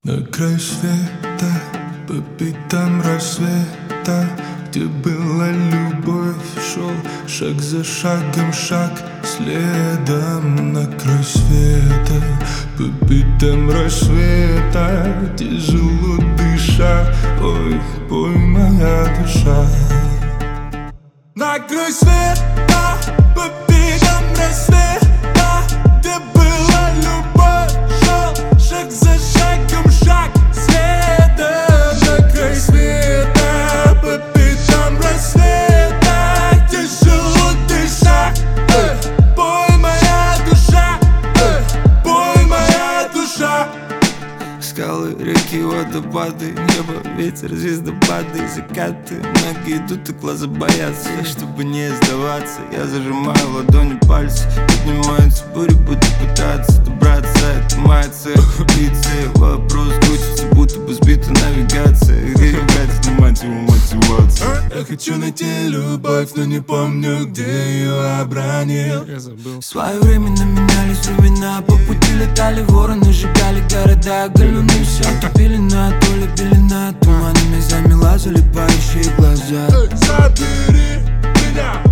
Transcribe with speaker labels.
Speaker 1: На край света, по пятам рассвета, где была любовь, шел шаг за шагом, шаг следом. На край света, по пятам рассвета, тяжело дыша, ой, пой, моя душа. На край света, по пятам рассвета, где была любовь, шел шаг за шагом, шаг следом. На край света, по пятам рассвета, тяжело дыша, пой, моя душа, пой, моя душа.
Speaker 2: Скалы, реки, водопады, небо, ветер, звездопады, закаты. Ноги идут и глаза боятся. Чтобы не сдаваться, я зажимаю ладони пальцы. Поднимаются бури, будто пытаться добраться. Это моя цель, амбиции. Вопрос крутится, будто бы сбита навигация. Где играть, снимать его мотивацию?
Speaker 1: Я хочу найти любовь, но не помню, где ее обронил.
Speaker 3: Я забыл.
Speaker 2: В свое время менялись времена. По пути летали вороны, сжигали города. Галюны все топили на толе, белена. Туманами замела залипающие глаза.
Speaker 1: Забери меня